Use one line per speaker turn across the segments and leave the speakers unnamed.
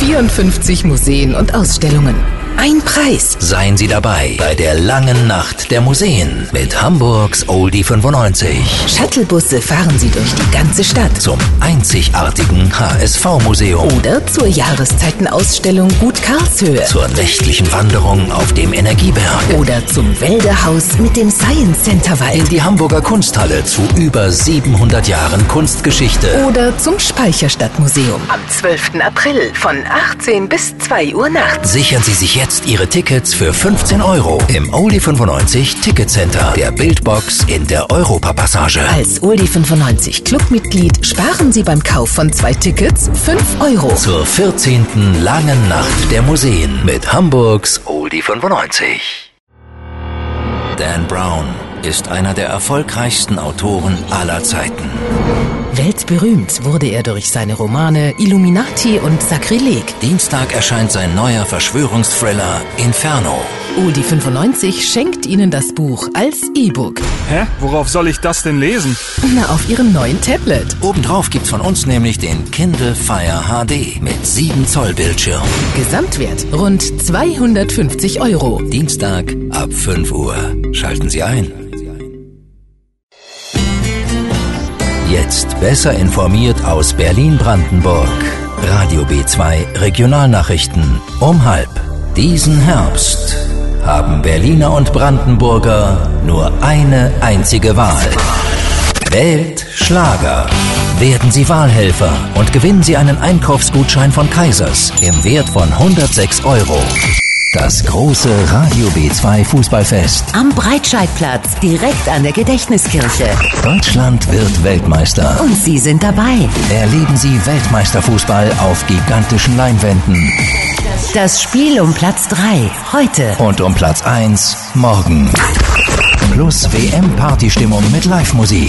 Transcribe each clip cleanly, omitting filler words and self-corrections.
54 Museen und Ausstellungen. Ein Preis.
Seien Sie dabei bei der langen Nacht der Museen mit Hamburgs Oldie 95.
Shuttlebusse fahren Sie durch die ganze Stadt.
Zum einzigartigen HSV-Museum.
Oder zur Jahreszeitenausstellung Gut Karlshöhe.
Zur nächtlichen Wanderung auf dem Energieberg.
Oder zum Wälderhaus mit dem Science Center Wald.
In die Hamburger Kunsthalle zu über 700 Jahren Kunstgeschichte.
Oder zum Speicherstadtmuseum. Am 12. April von 18 bis 2 Uhr nachts.
Sichern Sie sich jetzt Ihre Tickets für 15 € im Oldie 95 Ticketcenter der Bildbox in der Europapassage.
Als Oldie 95 Clubmitglied sparen Sie beim Kauf von 2 Tickets 5 €.
Zur 14. langen Nacht der Museen mit Hamburgs Oldie 95. Dan Brown ist einer der erfolgreichsten Autoren aller Zeiten.
Weltberühmt wurde er durch seine Romane Illuminati und Sakrileg.
Dienstag erscheint sein neuer Verschwörungsthriller Inferno.
Oldie 95 schenkt Ihnen das Buch als E-Book.
Hä? Worauf soll ich das denn lesen?
Na, auf Ihrem neuen Tablet.
Obendrauf gibt's von uns nämlich den Kindle Fire HD mit 7 Zoll Bildschirm.
Gesamtwert rund 250 €.
Dienstag ab 5 Uhr. Schalten Sie ein. Jetzt besser informiert aus Berlin-Brandenburg. Radio B2 Regionalnachrichten um 12:30. Diesen Herbst haben Berliner und Brandenburger nur eine einzige Wahl. Wählt Schlager. Werden Sie Wahlhelfer und gewinnen Sie einen Einkaufsgutschein von Kaisers im Wert von 106 €. Das große Radio B2 Fußballfest.
Am Breitscheidplatz, direkt an der Gedächtniskirche.
Deutschland wird Weltmeister.
Und Sie sind dabei.
Erleben Sie Weltmeisterfußball auf gigantischen Leinwänden.
Das Spiel um Platz 3, heute.
Und um Platz 1, morgen. Plus WM-Partystimmung mit Live-Musik.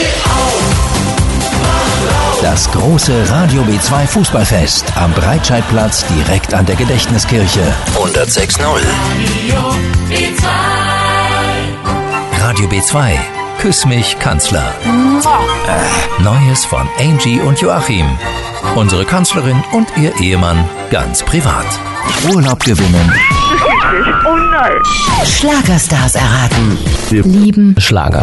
Das große Radio B2 Fußballfest am Breitscheidplatz direkt an der Gedächtniskirche. 106.0. Radio B2. Küss mich, Kanzler. Neues von Angie und Joachim. Unsere Kanzlerin und ihr Ehemann ganz privat. Urlaub gewinnen.
Oh nein.
Schlagerstars erraten.
Wir lieben Schlager.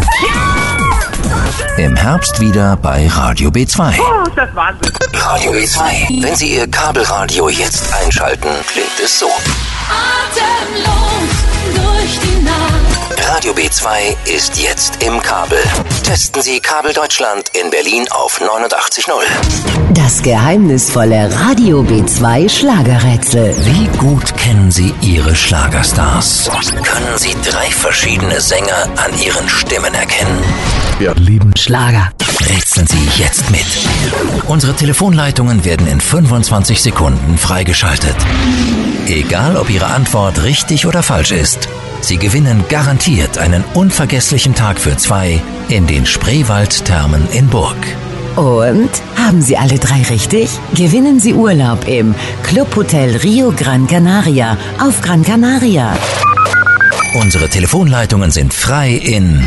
Im Herbst wieder bei Radio B2.
Oh, ist das Wahnsinn.
Radio B2. Wenn Sie Ihr Kabelradio jetzt einschalten, klingt es so.
Atemlos durch die Nacht.
Radio B2 ist jetzt im Kabel. Testen Sie Kabel Deutschland in Berlin auf 89.0.
Das geheimnisvolle Radio B2 Schlagerrätsel.
Wie gut kennen Sie Ihre Schlagerstars? Können Sie 3 verschiedene Sänger an ihren Stimmen erkennen?
Wir lieben Schlager.
Rätseln Sie jetzt mit. Unsere Telefonleitungen werden in 25 Sekunden freigeschaltet. Egal, ob Ihre Antwort richtig oder falsch ist, Sie gewinnen garantiert einen unvergesslichen Tag für 2 in den Spreewald-Thermen in Burg.
Und? Haben Sie alle 3 richtig? Gewinnen Sie Urlaub im Clubhotel Rio Gran Canaria auf Gran Canaria.
Unsere Telefonleitungen sind frei in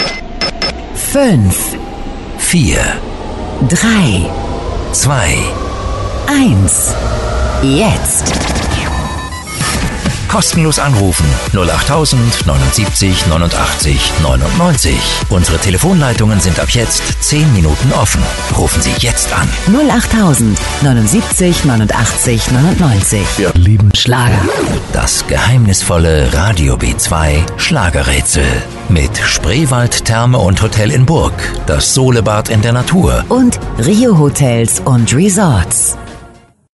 5,
4,
3,
2.
1. Jetzt.
Kostenlos anrufen 08000 79 89 99. Unsere Telefonleitungen sind ab jetzt 10 Minuten offen. Rufen Sie jetzt an.
08000 79 89 99.
Wir lieben Schlager.
Das geheimnisvolle Radio B2 Schlagerrätsel. Mit Spreewald Therme und Hotel in Burg. Das Solebad in der Natur.
Und Rio Hotels und Resorts.